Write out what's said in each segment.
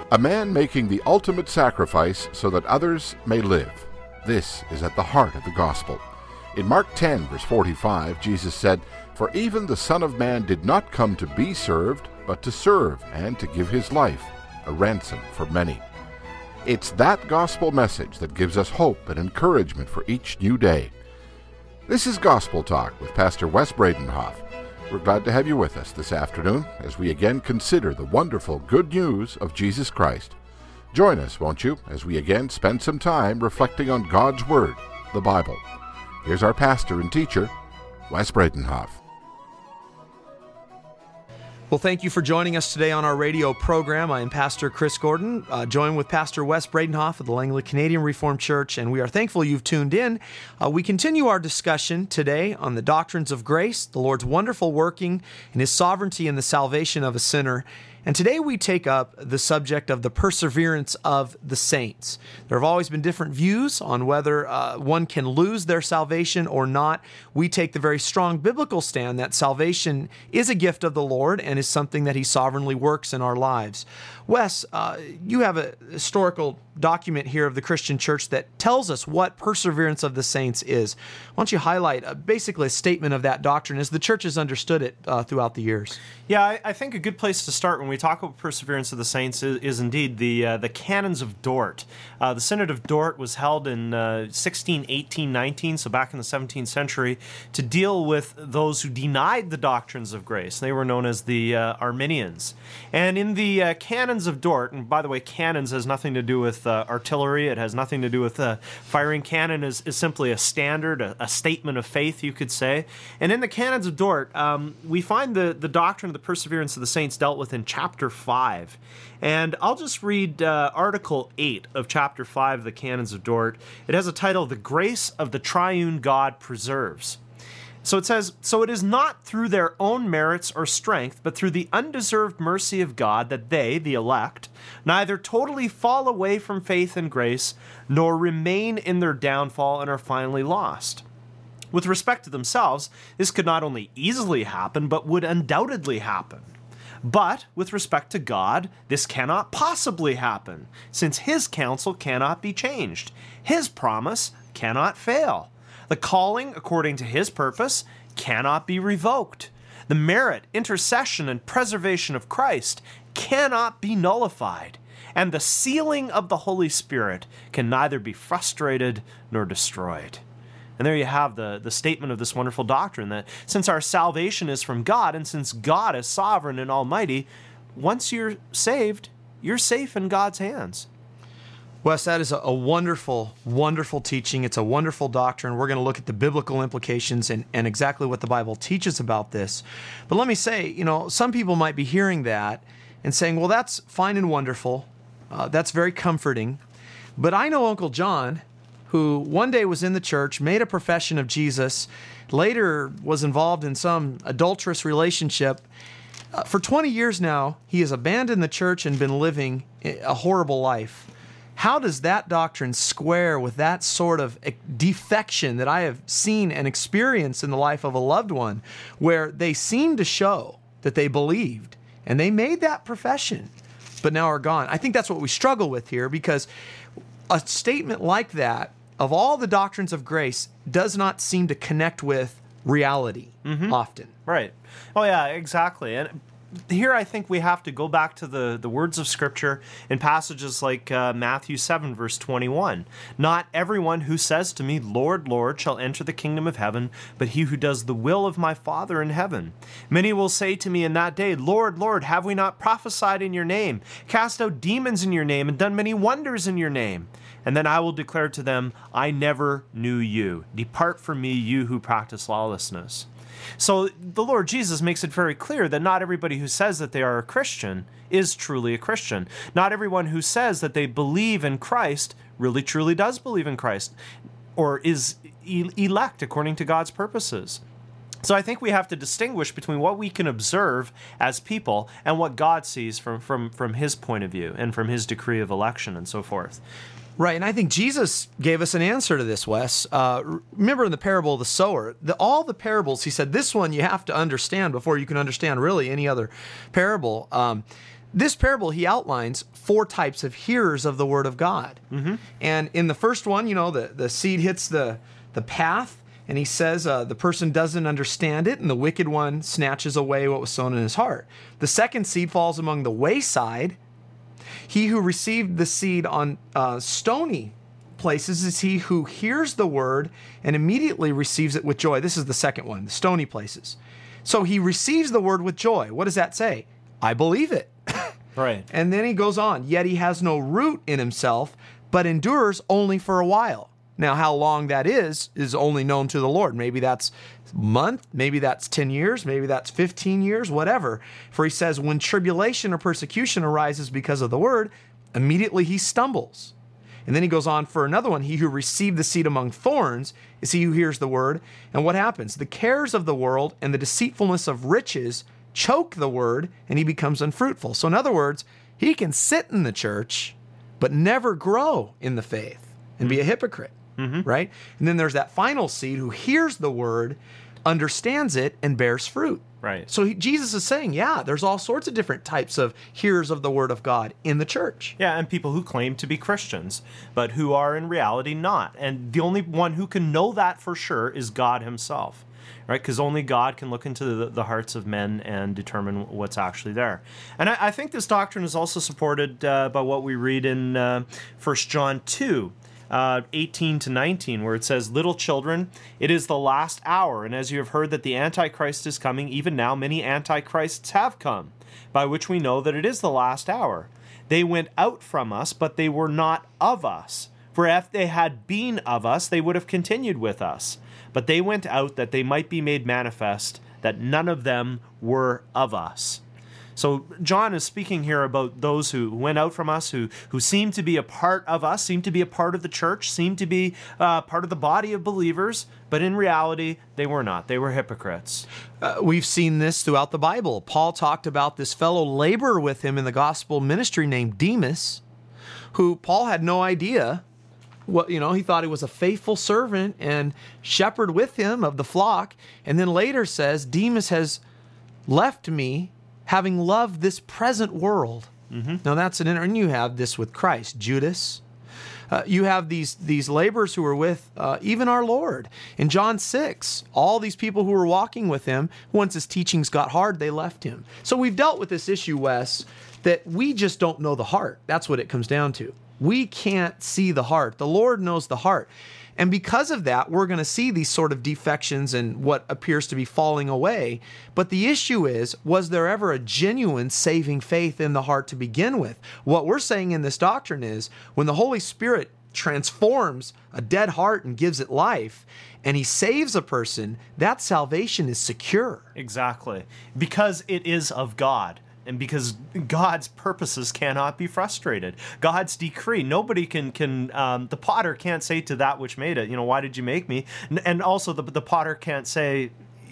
A man making the ultimate sacrifice so that others may live. This is at the heart of the gospel. In Mark 10, verse 45, Jesus said, "For even the Son of Man did not come to be served, but to serve and to give his life, a ransom for many." It's that gospel message that gives us hope and encouragement for each new day. This is Gospel Talk with Pastor Wes Bredenhoff. We're glad to have you with us this afternoon as we again consider the wonderful good news of Jesus Christ. Join us, won't you, as we again spend some time reflecting on God's Word, the Bible. Here's our pastor and teacher, Wes Bredenhoff. Well, thank you for joining us today on our radio program. I am Pastor Chris Gordon, joined with Pastor Wes Bredenhoff of the Langley Canadian Reformed Church, and we are thankful you've tuned in. We continue our discussion today on the doctrines of grace, the Lord's wonderful working and His sovereignty in the salvation of a sinner. And today we take up the subject of the perseverance of the saints. There have always been different views on whether one can lose their salvation or not. We take the very strong biblical stand that salvation is a gift of the Lord and is something that He sovereignly works in our lives. Wes, you have a historical document here of the Christian church that tells us what perseverance of the saints is. Why don't you highlight basically a statement of that doctrine as the church has understood it throughout the years? Yeah, I think a good place to start when we talk about perseverance of the saints is indeed the Canons of Dort. The Synod of Dort was held in 1618-19, so back in the 17th century, to deal with those who denied the doctrines of grace. They were known as the Arminians. And in the Canons of Dort, and by the way, canons has nothing to do with artillery, it has nothing to do with firing. Canon is simply a standard, a statement of faith, you could say. And in the Canons of Dort, we find the doctrine of the perseverance of the saints dealt with in chapter 5. And I'll just read Article 8 of chapter 5 of the Canons of Dort. It has a title, "The Grace of the Triune God Preserves." So it says, "So it is not through their own merits or strength, but through the undeserved mercy of God that they, the elect, neither totally fall away from faith and grace, nor remain in their downfall and are finally lost. With respect to themselves, this could not only easily happen, but would undoubtedly happen. But with respect to God, this cannot possibly happen, since His counsel cannot be changed. His promise cannot fail. The calling, according to His purpose, cannot be revoked. The merit, intercession, and preservation of Christ cannot be nullified. And the sealing of the Holy Spirit can neither be frustrated nor destroyed." And there you have the statement of this wonderful doctrine, that since our salvation is from God, and since God is sovereign and almighty, once you're saved, you're safe in God's hands. Wes, that is a wonderful, wonderful teaching. It's a wonderful doctrine. We're going to look at the biblical implications and exactly what the Bible teaches about this. But let me say, some people might be hearing that and saying, well, that's fine and wonderful. That's very comforting. But I know Uncle John, who one day was in the church, made a profession of Jesus, later was involved in some adulterous relationship. For 20 years now, he has abandoned the church and been living a horrible life. How does that doctrine square with that sort of defection that I have seen and experienced in the life of a loved one, where they seem to show that they believed and they made that profession, but now are gone? I think that's what we struggle with here, because a statement like that, of all the doctrines of grace, does not seem to connect with reality often. Right. Oh, yeah, exactly. And here I think we have to go back to the words of Scripture in passages like Matthew 7, verse 21. "Not everyone who says to me, 'Lord, Lord,' shall enter the kingdom of heaven, but he who does the will of my Father in heaven. Many will say to me in that day, 'Lord, Lord, have we not prophesied in your name, cast out demons in your name, and done many wonders in your name?' And then I will declare to them, 'I never knew you. Depart from me, you who practice lawlessness.'" So the Lord Jesus makes it very clear that not everybody who says that they are a Christian is truly a Christian. Not everyone who says that they believe in Christ really truly does believe in Christ, or is elect according to God's purposes. So I think we have to distinguish between what we can observe as people and what God sees from His point of view and from His decree of election and so forth. Right, and I think Jesus gave us an answer to this, Wes. Remember in the parable of the sower, all the parables, he said, this one you have to understand before you can understand really any other parable. this parable, he outlines 4 types of hearers of the word of God. And in the first one, the seed hits the path, and he says the person doesn't understand it, and the wicked one snatches away what was sown in his heart. The second seed falls among the wayside. He who received the seed on stony places is he who hears the word and immediately receives it with joy. This is the second one, the stony places. So he receives the word with joy. What does that say? I believe it. Right. And then he goes on, yet he has no root in himself, but endures only for a while. Now, how long that is only known to the Lord. Maybe that's a month, maybe that's 10 years, maybe that's 15 years, whatever. For he says, when tribulation or persecution arises because of the word, immediately he stumbles. And then he goes on for another one. He who received the seed among thorns is he who hears the word. And what happens? The cares of the world and the deceitfulness of riches choke the word, and he becomes unfruitful. So in other words, he can sit in the church, but never grow in the faith and be a hypocrite, right? And then there's that final seed who hears the word, understands it, and bears fruit. Right. So Jesus is saying, there's all sorts of different types of hearers of the word of God in the church. Yeah, and people who claim to be Christians, but who are in reality not. And the only one who can know that for sure is God himself. Right, because only God can look into the hearts of men and determine what's actually there. And I think this doctrine is also supported by what we read in 1 John 2, 18 to 19, where it says, little children, it is the last hour, and as you have heard that the Antichrist is coming, even now many Antichrists have come, by which we know that it is the last hour. They went out from us, but they were not of us. For if they had been of us, they would have continued with us. But they went out that they might be made manifest, that none of them were of us. So John is speaking here about those who went out from us, who seemed to be a part of us, seemed to be a part of the church, seemed to be part of the body of believers, but in reality, they were not. They were hypocrites. We've seen this throughout the Bible. Paul talked about this fellow laborer with him in the gospel ministry named Demas, who Paul had no idea. He thought he was a faithful servant and shepherd with him of the flock. And then later says, Demas has left me, having loved this present world. Now that's and you have this with Christ, Judas. You have these laborers who were with even our Lord. In John 6, all these people who were walking with him, once his teachings got hard, they left him. So we've dealt with this issue, Wes, that we just don't know the heart. That's what it comes down to. We can't see the heart. The Lord knows the heart. And because of that, we're going to see these sort of defections and what appears to be falling away. But the issue is, was there ever a genuine saving faith in the heart to begin with? What we're saying in this doctrine is, when the Holy Spirit transforms a dead heart and gives it life, and he saves a person, that salvation is secure. Exactly. Because it is of God. And because God's purposes cannot be frustrated. God's decree, nobody can the potter can't say to that which made it, why did you make me? And also the potter can't say,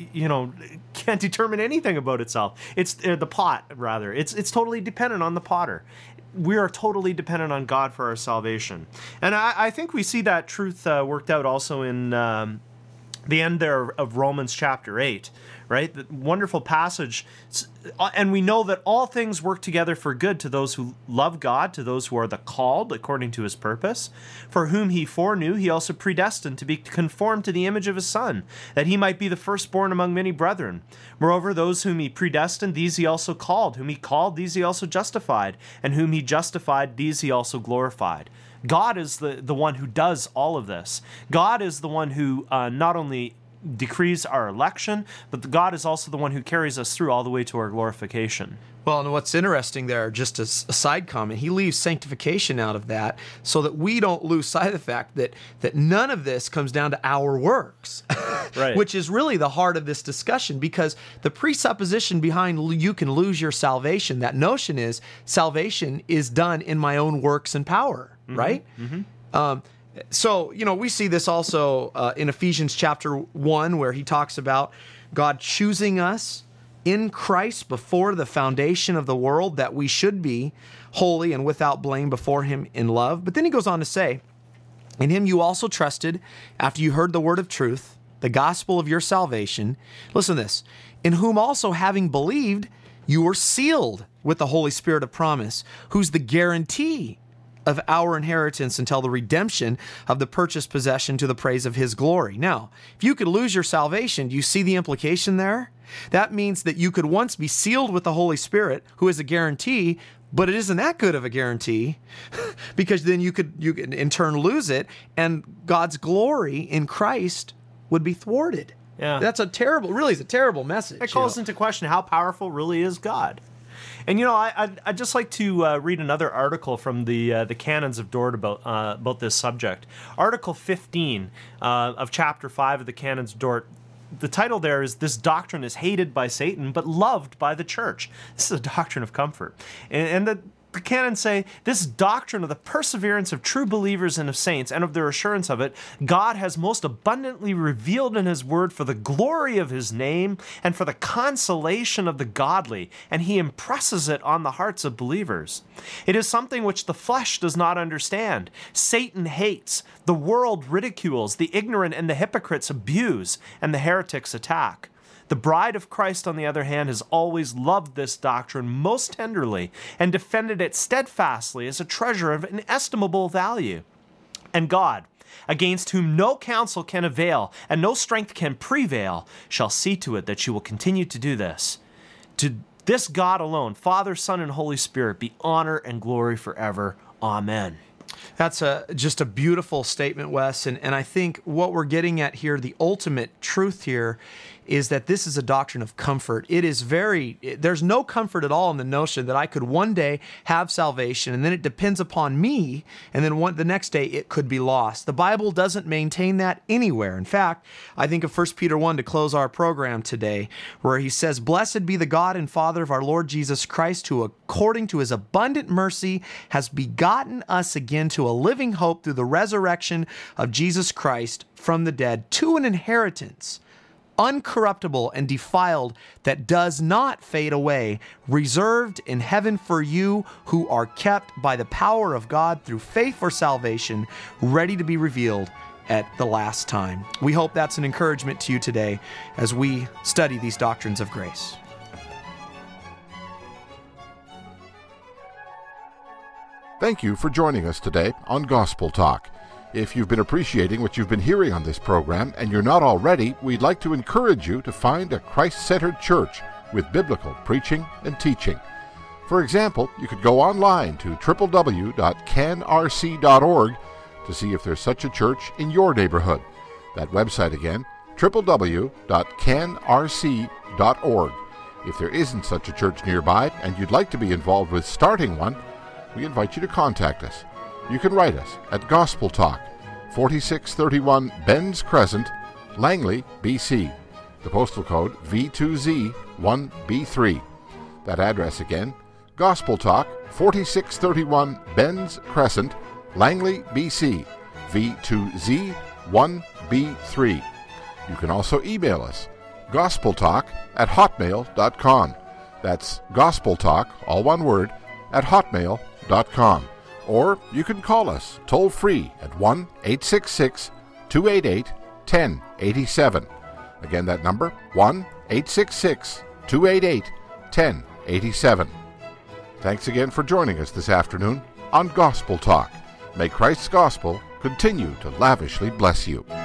can't determine anything about itself. It's the pot, rather. It's totally dependent on the potter. We are totally dependent on God for our salvation. And I think we see that truth worked out also in the end there of Romans chapter 8, right? The wonderful passage. And we know that all things work together for good to those who love God, to those who are the called according to his purpose. For whom he foreknew, he also predestined to be conformed to the image of his Son, that he might be the firstborn among many brethren. Moreover, those whom he predestined, these he also called. Whom he called, these he also justified. And whom he justified, these he also glorified. God is the one who does all of this. God is the one who not only decrees our election, but God is also the one who carries us through all the way to our glorification. Well, and what's interesting there, just as a side comment, he leaves sanctification out of that so that we don't lose sight of the fact that none of this comes down to our works, right. Which is really the heart of this discussion, because the presupposition behind you can lose your salvation, that notion is salvation is done in my own works and power, right? So, we see this also in Ephesians chapter 1, where he talks about God choosing us in Christ before the foundation of the world, that we should be holy and without blame before him in love. But then he goes on to say, in him you also trusted after you heard the word of truth, the gospel of your salvation. Listen to this. In whom also having believed, you are sealed with the Holy Spirit of promise, who's the guarantee of our inheritance until the redemption of the purchased possession to the praise of his glory. Now, if you could lose your salvation, do you see the implication there? That means that you could once be sealed with the Holy Spirit, who is a guarantee, but it isn't that good of a guarantee because then you could in turn lose it, and God's glory in Christ would be thwarted. Yeah. That's a terrible message. It calls into question how powerful really is God. And I'd just like to read another article from the Canons of Dort about this subject. Article 15 of Chapter 5 of the Canons of Dort. The title there is "This Doctrine is Hated by Satan, but Loved by the Church." This is a doctrine of comfort. And the canons say, "This doctrine of the perseverance of true believers and of saints, and of their assurance of it, God has most abundantly revealed in his word for the glory of his name and for the consolation of the godly, and he impresses it on the hearts of believers. It is something which the flesh does not understand. Satan hates, the world ridicules, the ignorant and the hypocrites abuse, and the heretics attack. The bride of Christ, on the other hand, has always loved this doctrine most tenderly and defended it steadfastly as a treasure of inestimable value. And God, against whom no counsel can avail and no strength can prevail, shall see to it that she will continue to do this. To this God alone, Father, Son, and Holy Spirit, be honor and glory forever. Amen." That's just a beautiful statement, Wes. And I think what we're getting at here, the ultimate truth here, is that this is a doctrine of comfort. There's no comfort at all in the notion that I could one day have salvation and then it depends upon me, and then the next day it could be lost. The Bible doesn't maintain that anywhere. In fact, I think of 1 Peter 1 to close our program today, where he says, "Blessed be the God and Father of our Lord Jesus Christ, who according to his abundant mercy has begotten us again to a living hope through the resurrection of Jesus Christ from the dead, to an inheritance uncorruptible and defiled, that does not fade away, reserved in heaven for you who are kept by the power of God through faith for salvation, ready to be revealed at the last time." We hope that's an encouragement to you today as we study these doctrines of grace. Thank you for joining us today on Gospel Talk. If you've been appreciating what you've been hearing on this program and you're not already, we'd like to encourage you to find a Christ-centered church with biblical preaching and teaching. For example, you could go online to www.canrc.org to see if there's such a church in your neighborhood. That website again, www.canrc.org. If there isn't such a church nearby and you'd like to be involved with starting one, we invite you to contact us. You can write us at Gospel Talk, 4631 Benz Crescent, Langley, BC. The postal code V2Z1B3. That address again, Gospel Talk, 4631 Benz Crescent, Langley, BC, V2Z1B3. You can also email us, gospeltalk@hotmail.com. That's gospeltalk, all one word, at hotmail.com. Or you can call us toll-free at 1-866-288-1087. Again, that number, 1-866-288-1087. Thanks again for joining us this afternoon on Gospel Talk. May Christ's gospel continue to lavishly bless you.